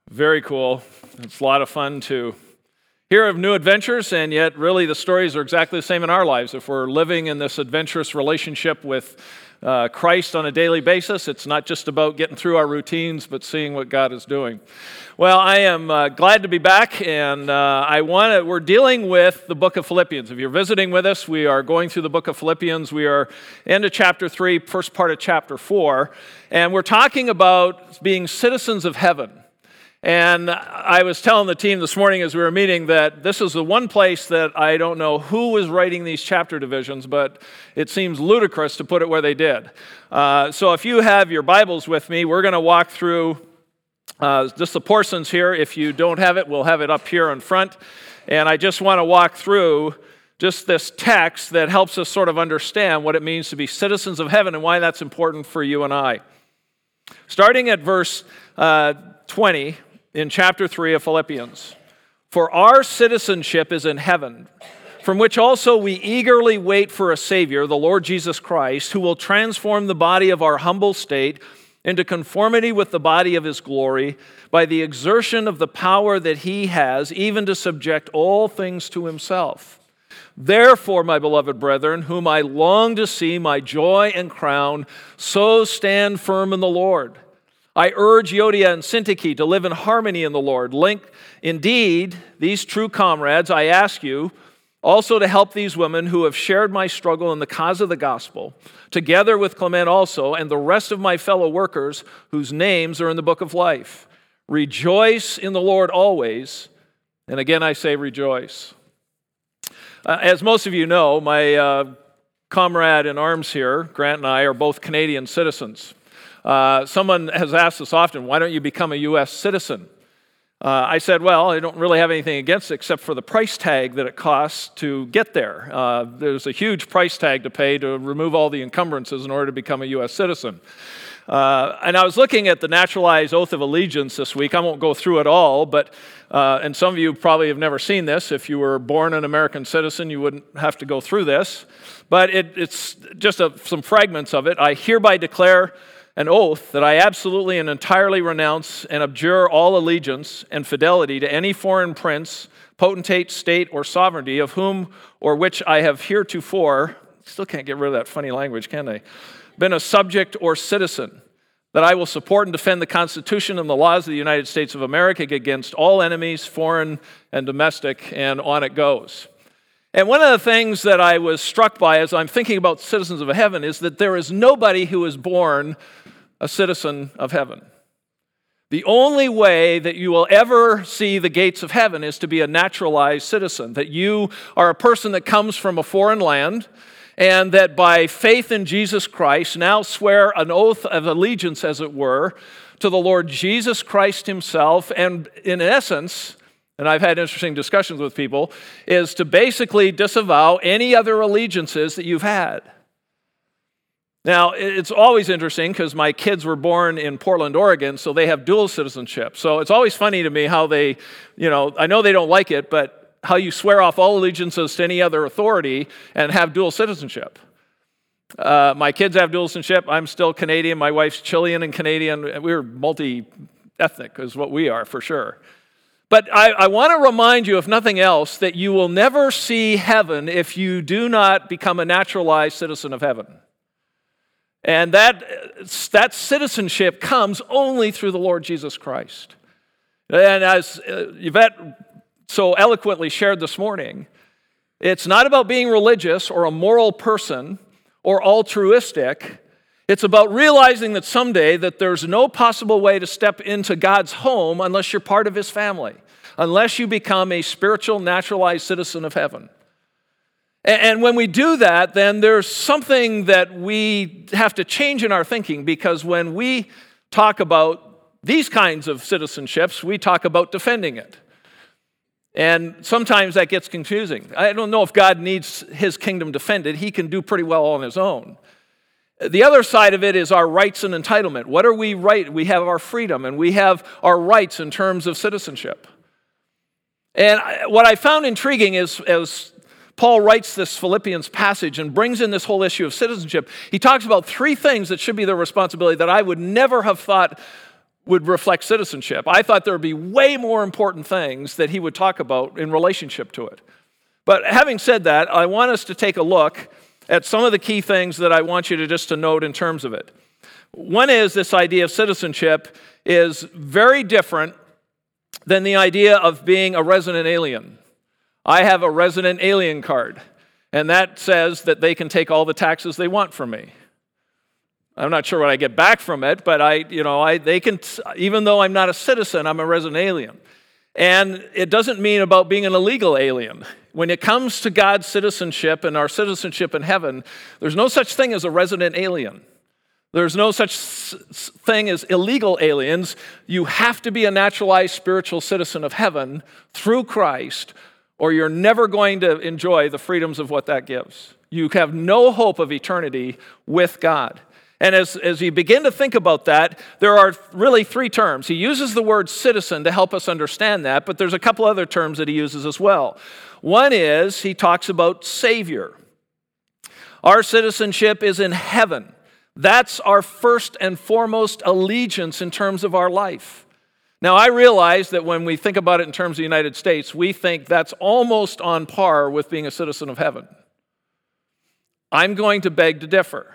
Very cool. It's a lot of fun to hear of new adventures, and yet really the stories are exactly the same in our lives. If we're living in this adventurous relationship with Christ on a daily basis, it's not just about getting through our routines, but seeing what God is doing. Well, I am glad to be back, and we're dealing with the book of Philippians. If you're visiting with us, we are going through the book of Philippians. We are into chapter 3, first part of chapter 4, and we're talking about being citizens of heaven. And I was telling the team this morning as we were meeting that this is the one place that I don't know who was writing these chapter divisions, but it seems ludicrous to put it where they did. So if you have your Bibles with me, we're going to walk through just the portions here. If you don't have it, we'll have it up here in front. And I just want to walk through just this text that helps us sort of understand what it means to be citizens of heaven and why that's important for you and I. Starting at verse 20 in chapter 3 of Philippians. For our citizenship is in heaven, from which also we eagerly wait for a Savior, the Lord Jesus Christ, who will transform the body of our humble state into conformity with the body of His glory by the exertion of the power that He has, even to subject all things to Himself. Therefore, my beloved brethren, whom I long to see, my joy and crown, so stand firm in the Lord. I urge Euodia and Syntyche to live in harmony in the Lord. Indeed, these true comrades, I ask you also to help these women who have shared my struggle in the cause of the gospel, together with Clement also, and the rest of my fellow workers whose names are in the book of life. Rejoice in the Lord always, and again I say rejoice. As most of you know, my comrade in arms here, Grant, and I are both Canadian citizens. Someone has asked us often, why don't you become a U.S. citizen? I said, well, I don't really have anything against it except for the price tag that it costs to get there. There's a huge price tag to pay to remove all the encumbrances in order to become a U.S. citizen. And I was looking at the naturalized oath of allegiance this week. I won't go through it all, but and some of you probably have never seen this. If you were born an American citizen, you wouldn't have to go through this. But it's just some fragments of it. I hereby declare an oath that I absolutely and entirely renounce and abjure all allegiance and fidelity to any foreign prince, potentate, state, or sovereignty of whom or which I have heretofore, still can't get rid of that funny language, can I, been a subject or citizen, that I will support and defend the Constitution and the laws of the United States of America against all enemies, foreign and domestic, and on it goes. And one of the things that I was struck by as I'm thinking about citizens of heaven is that there is nobody who is born a citizen of heaven. The only way that you will ever see the gates of heaven is to be a naturalized citizen, that you are a person that comes from a foreign land and that by faith in Jesus Christ now swear an oath of allegiance, as it were, to the Lord Jesus Christ Himself, and in essence, and I've had interesting discussions with people, is to basically disavow any other allegiances that you've had. Now, it's always interesting because my kids were born in Portland, Oregon, so they have dual citizenship. So it's always funny to me how they, I know they don't like it, but how you swear off all allegiances to any other authority and have dual citizenship. My kids have dual citizenship. I'm still Canadian. My wife's Chilean and Canadian. We're multi-ethnic is what we are for sure. But I want to remind you, if nothing else, that you will never see heaven if you do not become a naturalized citizen of heaven. And that citizenship comes only through the Lord Jesus Christ. And as Yvette so eloquently shared this morning, it's not about being religious or a moral person or altruistic. It's about realizing that someday that there's no possible way to step into God's home unless you're part of His family, unless you become a spiritual naturalized citizen of heaven. And when we do that, then there's something that we have to change in our thinking, because when we talk about these kinds of citizenships, we talk about defending it. And sometimes that gets confusing. I don't know if God needs His kingdom defended. He can do pretty well on His own. The other side of it is our rights and entitlement. What are we right? We have our freedom and we have our rights in terms of citizenship. And what I found intriguing is, as Paul writes this Philippians passage and brings in this whole issue of citizenship, he talks about three things that should be their responsibility that I would never have thought would reflect citizenship. I thought there would be way more important things that he would talk about in relationship to it. But having said that, I want us to take a look at some of the key things that I want you to just to note in terms of it. One is this idea of citizenship is very different than the idea of being a resident alien. I have a resident alien card, and that says that they can take all the taxes they want from me. I'm not sure what I get back from it, but they can, even though I'm not a citizen, I'm a resident alien. And it doesn't mean about being an illegal alien. When it comes to God's citizenship and our citizenship in heaven, there's no such thing as a resident alien. There's no such thing as illegal aliens. You have to be a naturalized spiritual citizen of heaven through Christ, or you're never going to enjoy the freedoms of what that gives. You have no hope of eternity with God. And as you begin to think about that, there are really three terms. He uses the word citizen to help us understand that, but there's a couple other terms that he uses as well. One is he talks about Savior. Our citizenship is in heaven. That's our first and foremost allegiance in terms of our life. Now, I realize that when we think about it in terms of the United States, we think that's almost on par with being a citizen of heaven. I'm going to beg to differ.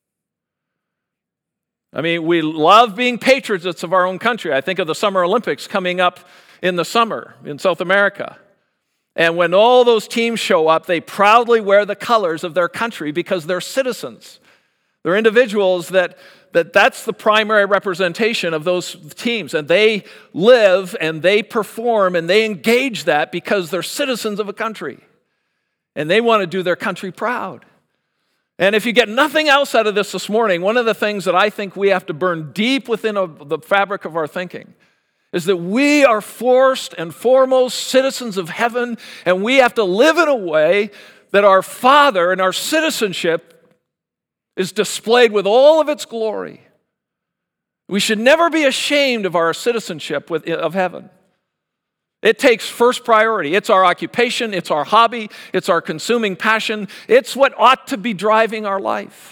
I mean, we love being patriots of our own country. I think of the Summer Olympics coming up in the summer in South America. And when all those teams show up, they proudly wear the colors of their country because they're citizens. They're individuals that's the primary representation of those teams. And they live and they perform and they engage that because they're citizens of a country. And they want to do their country proud. And if you get nothing else out of this morning, one of the things that I think we have to burn deep within the fabric of our thinking is that we are first and foremost citizens of heaven, and we have to live in a way that our Father and our citizenship is displayed with all of its glory. We should never be ashamed of our citizenship of heaven. It takes first priority. It's our occupation, it's our hobby, it's our consuming passion. It's what ought to be driving our life.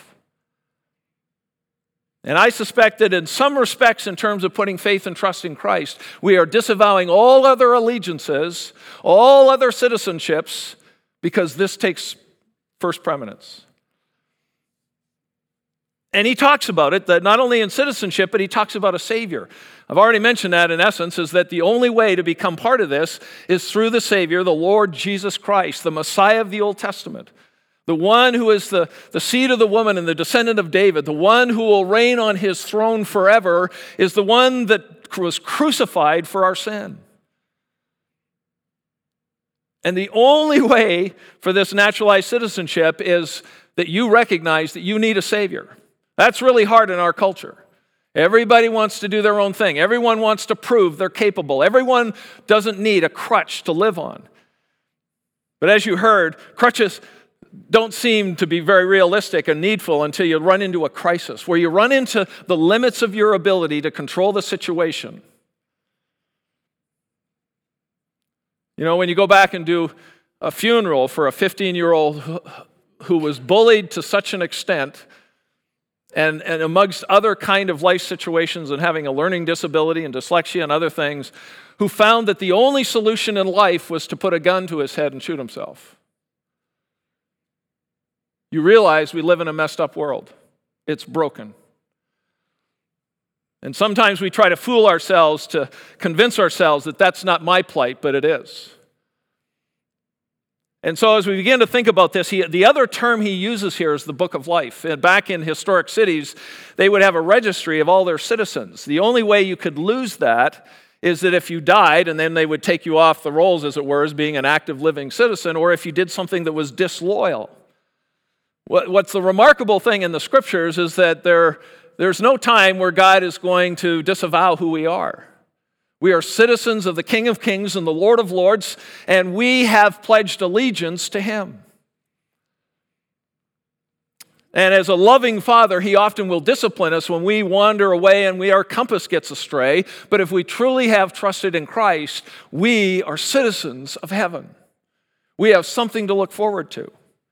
And I suspect that in some respects, in terms of putting faith and trust in Christ, we are disavowing all other allegiances, all other citizenships, because this takes first preeminence. And he talks about it, that not only in citizenship, but he talks about a Savior. I've already mentioned that in essence, is that the only way to become part of this is through the Savior, the Lord Jesus Christ, the Messiah of the Old Testament. The one who is the seed of the woman and the descendant of David, the one who will reign on his throne forever, is the one that was crucified for our sin. And the only way for this naturalized citizenship is that you recognize that you need a Savior. That's really hard in our culture. Everybody wants to do their own thing. Everyone wants to prove they're capable. Everyone doesn't need a crutch to live on. But as you heard, crutches don't seem to be very realistic and needful until you run into a crisis, where you run into the limits of your ability to control the situation. You know, when you go back and do a funeral for a 15-year-old who was bullied to such an extent, and amongst other kind of life situations and having a learning disability and dyslexia and other things, who found that the only solution in life was to put a gun to his head and shoot himself. You realize we live in a messed up world. It's broken. And sometimes we try to fool ourselves to convince ourselves that that's not my plight, but it is. And so as we begin to think about this, the other term he uses here is the book of life. And back in historic cities, they would have a registry of all their citizens. The only way you could lose that is that if you died, and then they would take you off the rolls, as it were, as being an active living citizen, or if you did something that was disloyal. What's the remarkable thing in the scriptures is that there's no time where God is going to disavow who we are. We are citizens of the King of Kings and the Lord of Lords, and we have pledged allegiance to him. And as a loving father, he often will discipline us when we wander away and our compass gets astray. But if we truly have trusted in Christ, we are citizens of heaven. We have something to look forward to.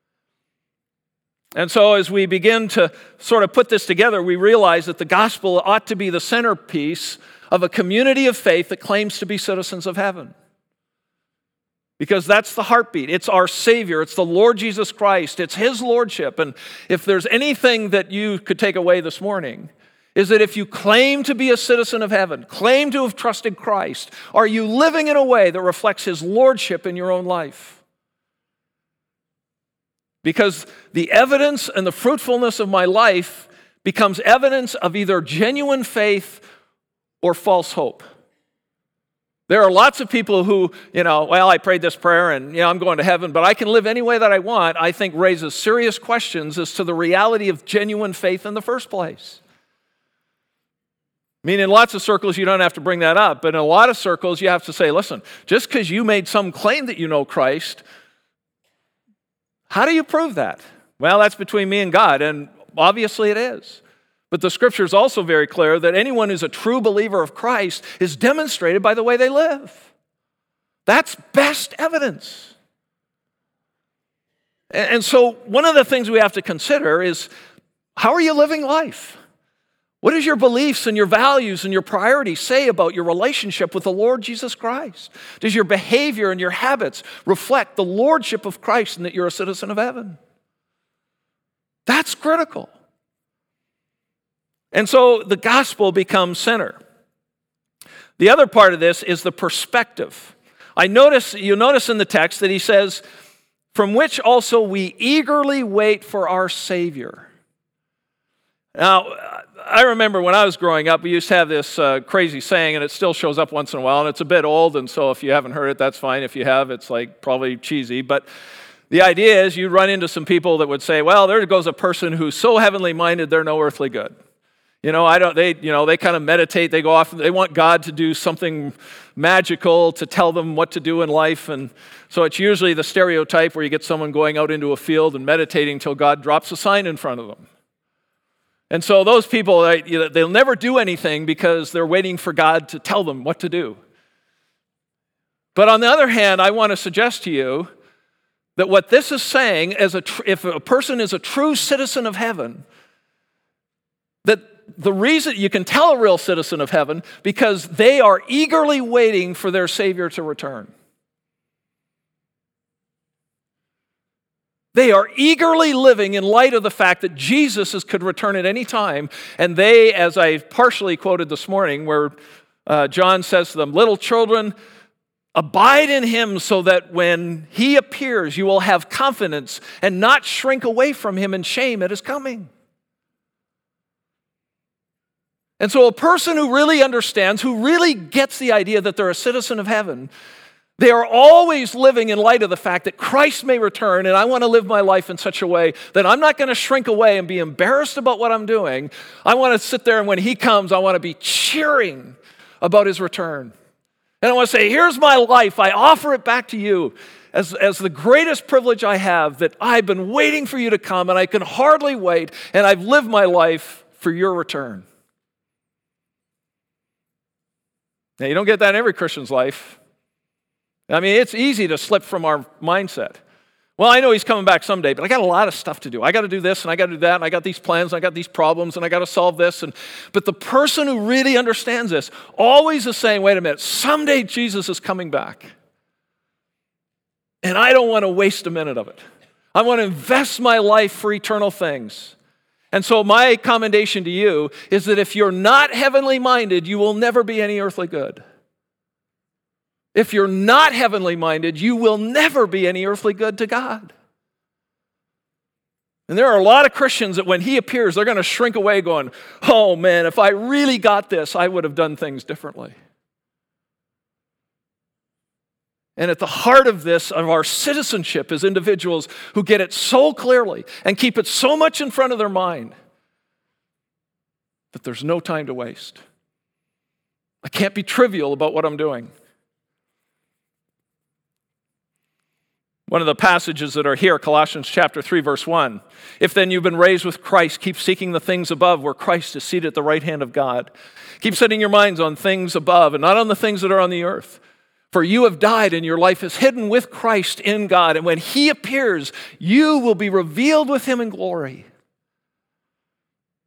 And so as we begin to sort of put this together, we realize that the gospel ought to be the centerpiece of a community of faith that claims to be citizens of heaven. Because that's the heartbeat. It's our Savior. It's the Lord Jesus Christ. It's His Lordship. And if there's anything that you could take away this morning, is that if you claim to be a citizen of heaven, claim to have trusted Christ, are you living in a way that reflects His Lordship in your own life? Because the evidence and the fruitfulness of my life becomes evidence of either genuine faith or false hope. There are lots of people who, I prayed this prayer and, I'm going to heaven, but I can live any way that I want, I think raises serious questions as to the reality of genuine faith in the first place. I mean, in lots of circles, you don't have to bring that up, but in a lot of circles, you have to say, listen, just because you made some claim that you know Christ, how do you prove that? Well, that's between me and God, and obviously it is. But the Scripture is also very clear that anyone who's a true believer of Christ is demonstrated by the way they live. That's best evidence. And so one of the things we have to consider is, how are you living life? What does your beliefs and your values and your priorities say about your relationship with the Lord Jesus Christ? Does your behavior and your habits reflect the lordship of Christ and that you're a citizen of heaven? That's critical. And so the gospel becomes center. The other part of this is the perspective. You'll notice in the text that he says, from which also we eagerly wait for our Savior. Now, I remember when I was growing up, we used to have this crazy saying, and it still shows up once in a while, and it's a bit old, and so if you haven't heard it, that's fine. If you have, it's probably cheesy, but the idea is you run into some people that would say, well, there goes a person who's so heavenly minded, they're no earthly good. They kind of meditate, they go off, they want God to do something magical to tell them what to do in life, and so it's usually the stereotype where you get someone going out into a field and meditating until God drops a sign in front of them. And so those people, they'll never do anything because they're waiting for God to tell them what to do. But on the other hand, I want to suggest to you that what this is saying, if a person is a true citizen of heaven, that the reason you can tell a real citizen of heaven because they are eagerly waiting for their Savior to return. They are eagerly living in light of the fact that Jesus could return at any time. And they, as I partially quoted this morning, where John says to them, little children, abide in Him so that when He appears, you will have confidence and not shrink away from Him in shame at His coming. And so a person who really understands, who really gets the idea that they're a citizen of heaven, they are always living in light of the fact that Christ may return, and I want to live my life in such a way that I'm not going to shrink away and be embarrassed about what I'm doing. I want to sit there, and when He comes, I want to be cheering about His return. And I want to say, here's my life. I offer it back to you as the greatest privilege I have, that I've been waiting for you to come, and I can hardly wait, and I've lived my life for your return. Now, you don't get that in every Christian's life. I mean, it's easy to slip from our mindset. Well, I know He's coming back someday, but I got a lot of stuff to do. I got to do this, and I got to do that, and I got these plans, and I got these problems, and I got to solve this. But the person who really understands this always is saying, wait a minute, someday Jesus is coming back. And I don't want to waste a minute of it. I want to invest my life for eternal things. And so my commendation to you is that if you're not heavenly minded, you will never be any earthly good. If you're not heavenly minded, you will never be any earthly good to God. And there are a lot of Christians that when He appears, they're going to shrink away going, oh man, if I really got this, I would have done things differently. And at the heart of this, of our citizenship, is individuals who get it so clearly and keep it so much in front of their mind that there's no time to waste. I can't be trivial about what I'm doing. One of the passages that are here, Colossians chapter 3, verse 1. If then you've been raised with Christ, keep seeking the things above where Christ is seated at the right hand of God. Keep setting your minds on things above and not on the things that are on the earth. For you have died and your life is hidden with Christ in God. And when He appears, you will be revealed with Him in glory.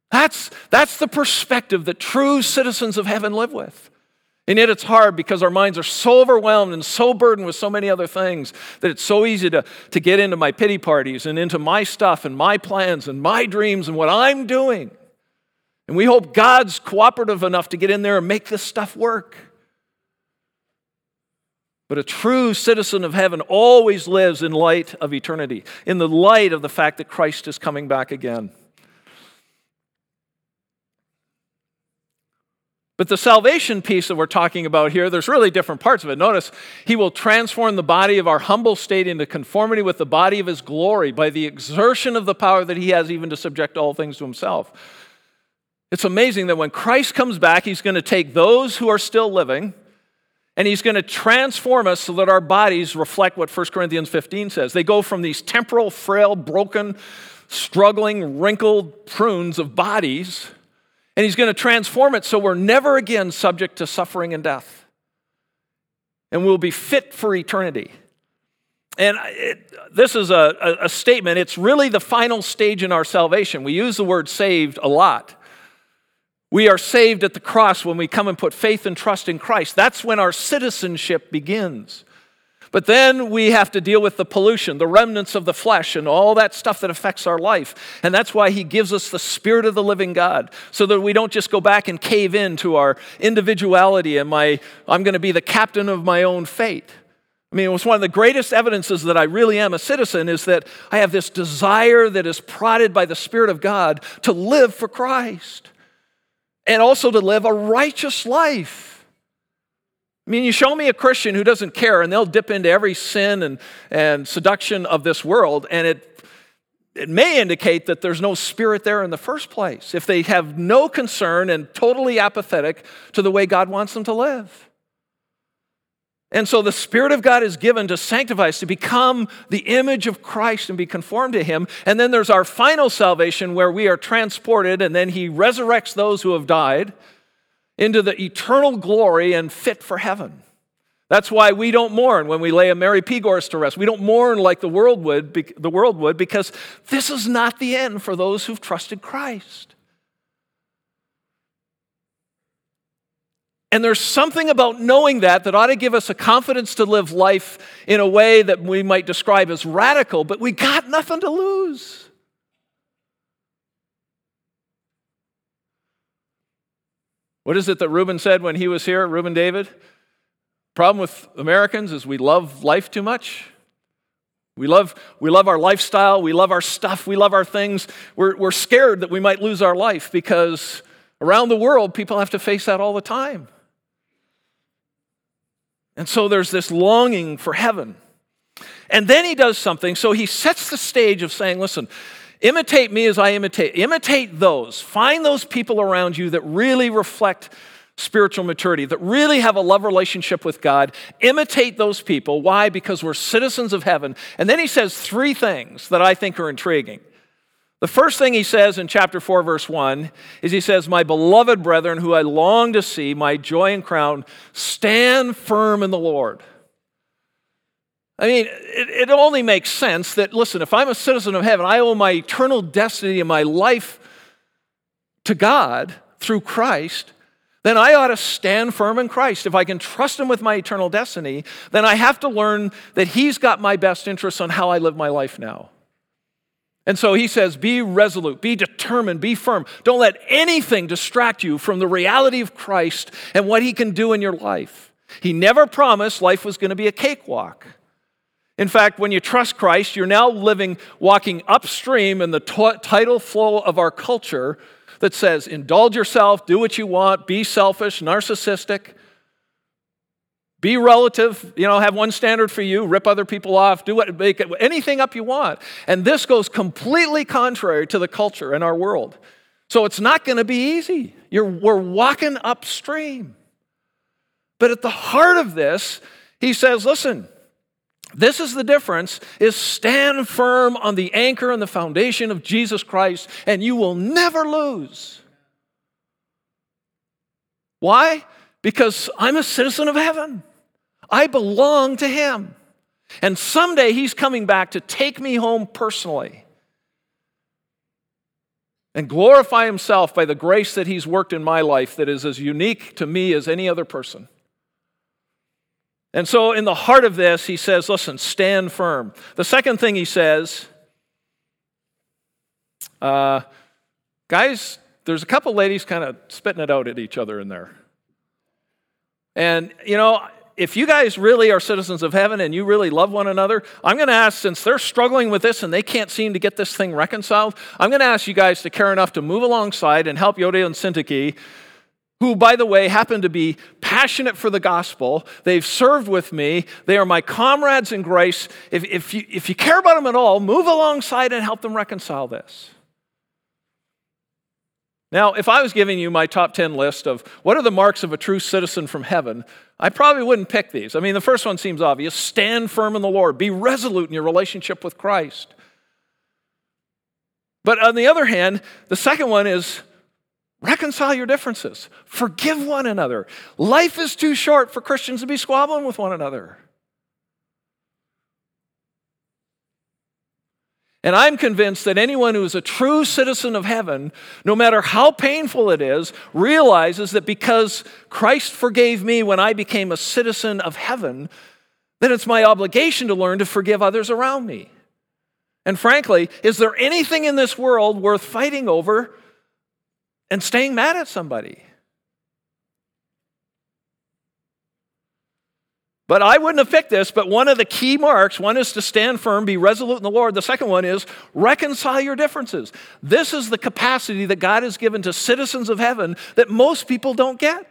That's the perspective that true citizens of heaven live with. And yet it's hard because our minds are so overwhelmed and so burdened with so many other things that it's so easy to get into my pity parties and into my stuff and my plans and my dreams and what I'm doing. And we hope God's cooperative enough to get in there and make this stuff work. But a true citizen of heaven always lives in light of eternity, in the light of the fact that Christ is coming back again. But the salvation piece that we're talking about here, there's really different parts of it. Notice, he will transform the body of our humble state into conformity with the body of his glory by the exertion of the power that he has even to subject all things to himself. It's amazing that when Christ comes back, he's going to take those who are still living and he's going to transform us so that our bodies reflect what 1 Corinthians 15 says. They go from these temporal, frail, broken, struggling, wrinkled prunes of bodies, and he's going to transform it so we're never again subject to suffering and death. And we'll be fit for eternity. And this is a statement. It's really the final stage in our salvation. We use the word saved a lot. We are saved at the cross when we come and put faith and trust in Christ. That's when our citizenship begins. But then we have to deal with the pollution, the remnants of the flesh, and all that stuff that affects our life. And that's why he gives us the Spirit of the living God, so that we don't just go back and cave into our individuality and I'm going to be the captain of my own fate. I mean, it was one of the greatest evidences that I really am a citizen is that I have this desire that is prodded by the Spirit of God to live for Christ and also to live a righteous life. I mean, you show me a Christian who doesn't care, and they'll dip into every sin and seduction of this world, and it may indicate that there's no spirit there in the first place, if they have no concern and totally apathetic to the way God wants them to live. And so the Spirit of God is given to sanctify us, to become the image of Christ and be conformed to him. And then there's our final salvation where we are transported, and then he resurrects those who have died into the eternal glory and fit for heaven. That's why we don't mourn when we lay a Mary Pegorst to rest. We don't mourn like the world would because this is not the end for those who've trusted Christ. And there's something about knowing that ought to give us a confidence to live life in a way that we might describe as radical, but we got nothing to lose. What is it that Reuben said when he was here, Reuben David? Problem with Americans is we love life too much. We love our lifestyle, we love our stuff, we love our things. We're scared that we might lose our life because around the world, people have to face that all the time. And so there's this longing for heaven. And then he does something. So he sets the stage of saying, listen, imitate me as I imitate. Imitate those. Find those people around you that really reflect spiritual maturity, that really have a love relationship with God. Imitate those people. Why? Because we're citizens of heaven. And then he says three things that I think are intriguing. The first thing he says in chapter 4, verse 1, is he says, my beloved brethren, who I long to see, my joy and crown, stand firm in the Lord. I mean, it only makes sense that, listen, if I'm a citizen of heaven, I owe my eternal destiny and my life to God through Christ, then I ought to stand firm in Christ. If I can trust him with my eternal destiny, then I have to learn that he's got my best interests on how I live my life now. And so he says, be resolute, be determined, be firm. Don't let anything distract you from the reality of Christ and what he can do in your life. He never promised life was going to be a cakewalk. In fact, when you trust Christ, you're now walking upstream in the tidal flow of our culture that says, indulge yourself, do what you want, be selfish, narcissistic, be relative, have one standard for you, rip other people off, make anything up you want. And this goes completely contrary to the culture in our world. So it's not going to be easy. We're walking upstream. But at the heart of this, he says, listen, this is the difference, is stand firm on the anchor and the foundation of Jesus Christ, and you will never lose. Why? Because I'm a citizen of heaven. I belong to him. And someday he's coming back to take me home personally. and glorify himself by the grace that he's worked in my life that is as unique to me as any other person. And so in the heart of this, he says, listen, stand firm. The second thing he says, guys, there's a couple ladies kind of spitting it out at each other in there. And, if you guys really are citizens of heaven and you really love one another, I'm going to ask, since they're struggling with this and they can't seem to get this thing reconciled, I'm going to ask you guys to care enough to move alongside and help Yodia and Syntyche, who, by the way, happen to be passionate for the gospel. They've served with me. They are my comrades in grace. If you care about them at all, move alongside and help them reconcile this. Now, if I was giving you my top 10 list of what are the marks of a true citizen from heaven, I probably wouldn't pick these. I mean, the first one seems obvious. Stand firm in the Lord. Be resolute in your relationship with Christ. But on the other hand, the second one is reconcile your differences. Forgive one another. Life is too short for Christians to be squabbling with one another. And I'm convinced that anyone who is a true citizen of heaven, no matter how painful it is, realizes that because Christ forgave me when I became a citizen of heaven, then it's my obligation to learn to forgive others around me. And frankly, is there anything in this world worth fighting over and staying mad at somebody? But I wouldn't have picked this, but one of the key marks, one is to stand firm, be resolute in the Lord. The second one is reconcile your differences. This is the capacity that God has given to citizens of heaven that most people don't get.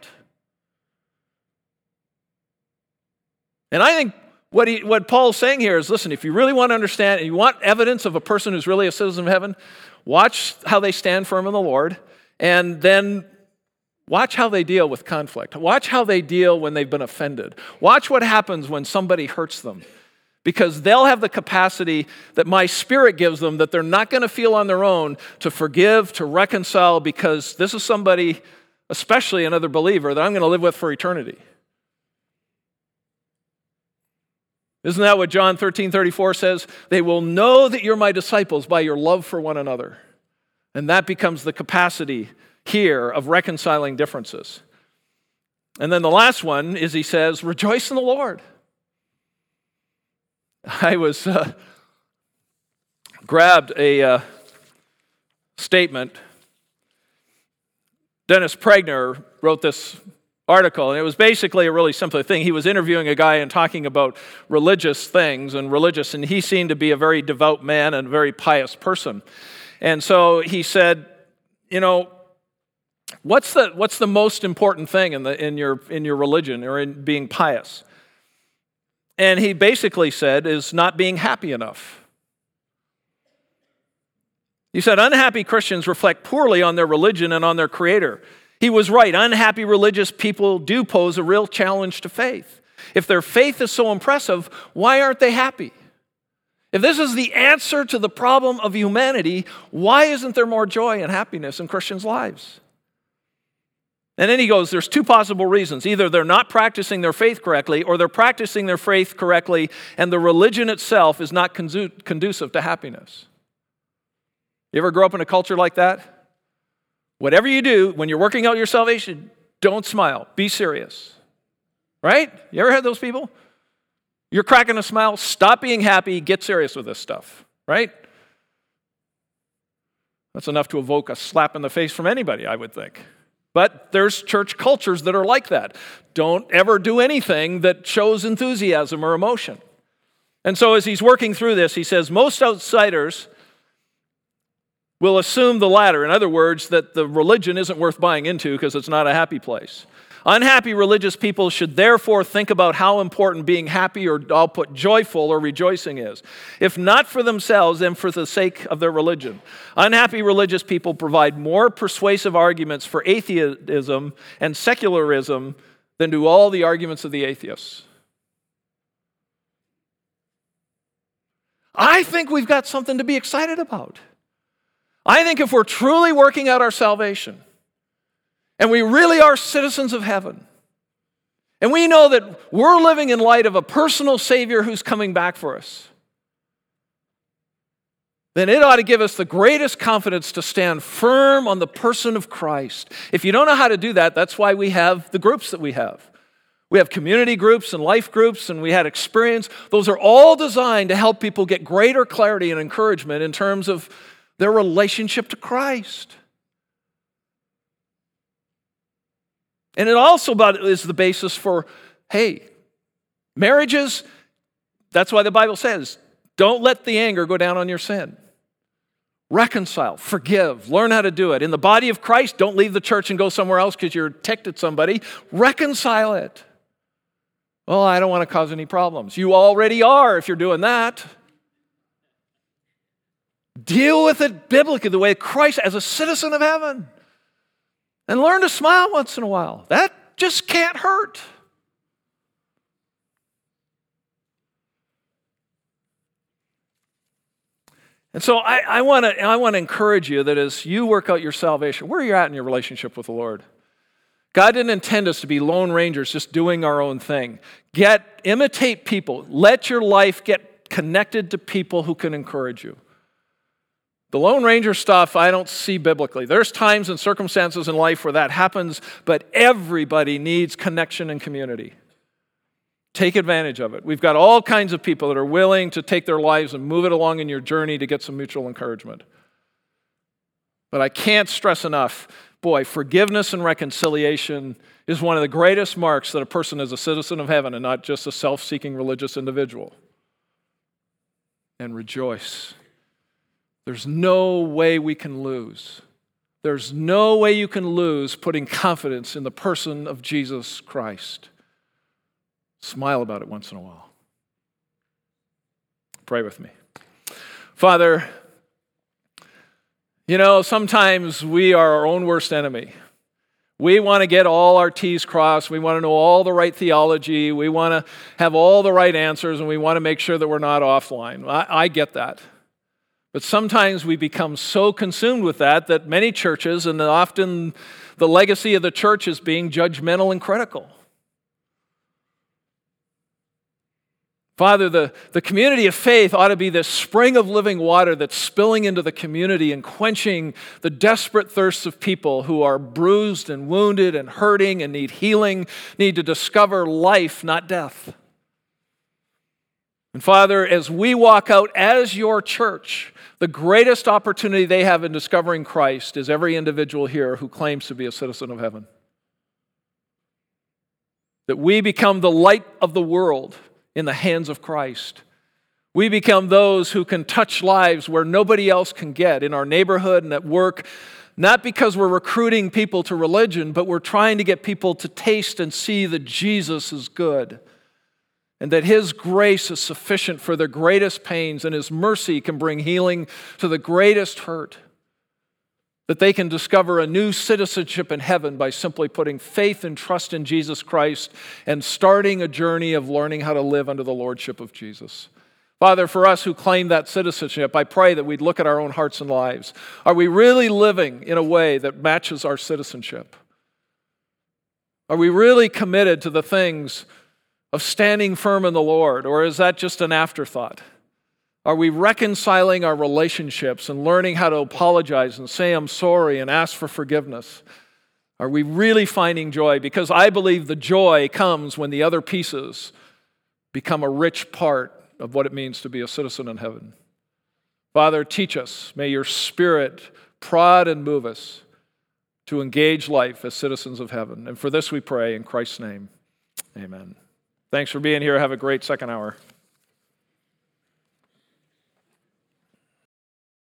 And I think what Paul's saying here is, listen, if you really want to understand and you want evidence of a person who's really a citizen of heaven, watch how they stand firm in the Lord, and then watch how they deal with conflict. Watch how they deal when they've been offended. Watch what happens when somebody hurts them. Because they'll have the capacity that my Spirit gives them that they're not going to feel on their own to forgive, to reconcile, because this is somebody, especially another believer, that I'm going to live with for eternity. Isn't that what John 13:34 says? They will know that you're my disciples by your love for one another. And that becomes the capacity here of reconciling differences. And then the last one is, he says, rejoice in the Lord. I was grabbed a statement. Dennis Prager wrote this article, and it was basically a really simple thing. He was interviewing a guy and talking about religious things and he seemed to be a very devout man and a very pious person. And so he said, what's the most important thing in your religion or in being pious? And he basically said is not being happy enough. He said unhappy Christians reflect poorly on their religion and on their Creator. He was right. Unhappy religious people do pose a real challenge to faith. If their faith is so impressive, why aren't they happy? If this is the answer to the problem of humanity, why isn't there more joy and happiness in Christians' lives? And then he goes, there's two possible reasons. Either they're not practicing their faith correctly, or they're practicing their faith correctly, and the religion itself is not conducive to happiness. You ever grow up in a culture like that? Whatever you do, when you're working out your salvation, don't smile. Be serious. Right? You ever had those people? You're cracking a smile, stop being happy, get serious with this stuff. Right? That's enough to evoke a slap in the face from anybody, I would think. But there's church cultures that are like that. Don't ever do anything that shows enthusiasm or emotion. And so as he's working through this, he says, most outsiders will assume the latter. In other words, that the religion isn't worth buying into because it's not a happy place. Unhappy religious people should therefore think about how important being happy, or I'll put joyful or rejoicing, is. If not for themselves, then for the sake of their religion. Unhappy religious people provide more persuasive arguments for atheism and secularism than do all the arguments of the atheists. I think we've got something to be excited about. I think if we're truly working out our salvation, and we really are citizens of heaven, and we know that we're living in light of a personal Savior who's coming back for us, then it ought to give us the greatest confidence to stand firm on the person of Christ. If you don't know how to do that, that's why we have the groups that we have. We have community groups and life groups, and we had experience. Those are all designed to help people get greater clarity and encouragement in terms of their relationship to Christ. And it also is the basis for, hey, marriages, that's why the Bible says, don't let the anger go down on your sin. Reconcile, forgive, learn how to do it. In the body of Christ, don't leave the church and go somewhere else because you're ticked at somebody. Reconcile it. Well, I don't want to cause any problems. You already are if you're doing that. Deal with it biblically, the way Christ, as a citizen of heaven. And learn to smile once in a while. That just can't hurt. And so I want to encourage you that as you work out your salvation, where you're at in your relationship with the Lord. God didn't intend us to be lone rangers just doing our own thing. Imitate people. Let your life get connected to people who can encourage you. The Lone Ranger stuff I don't see biblically. There's times and circumstances in life where that happens, but everybody needs connection and community. Take advantage of it. We've got all kinds of people that are willing to take their lives and move it along in your journey to get some mutual encouragement. But I can't stress enough, boy, forgiveness and reconciliation is one of the greatest marks that a person is a citizen of heaven and not just a self-seeking religious individual. And rejoice. There's no way we can lose. There's no way you can lose putting confidence in the person of Jesus Christ. Smile about it once in a while. Pray with me. Father, sometimes we are our own worst enemy. We want to get all our T's crossed. We want to know all the right theology. We want to have all the right answers, and we want to make sure that we're not offline. I get that. But sometimes we become so consumed with that many churches, and often the legacy of the church is being judgmental and critical. Father, the community of faith ought to be this spring of living water that's spilling into the community and quenching the desperate thirsts of people who are bruised and wounded and hurting and need healing, need to discover life, not death. And Father, as we walk out as your church, the greatest opportunity they have in discovering Christ is every individual here who claims to be a citizen of heaven. That we become the light of the world in the hands of Christ. We become those who can touch lives where nobody else can get, in our neighborhood and at work, not because we're recruiting people to religion, but we're trying to get people to taste and see that Jesus is good and that His grace is sufficient for their greatest pains and His mercy can bring healing to the greatest hurt. That they can discover a new citizenship in heaven by simply putting faith and trust in Jesus Christ and starting a journey of learning how to live under the lordship of Jesus. Father, for us who claim that citizenship, I pray that we'd look at our own hearts and lives. Are we really living in a way that matches our citizenship? Are we really committed to the things of standing firm in the Lord, or is that just an afterthought? Are we reconciling our relationships and learning how to apologize and say I'm sorry and ask for forgiveness? Are we really finding joy? Because I believe the joy comes when the other pieces become a rich part of what it means to be a citizen in heaven. Father, teach us. May your Spirit prod and move us to engage life as citizens of heaven. And for this we pray in Christ's name. Amen. Thanks for being here. Have a great second hour.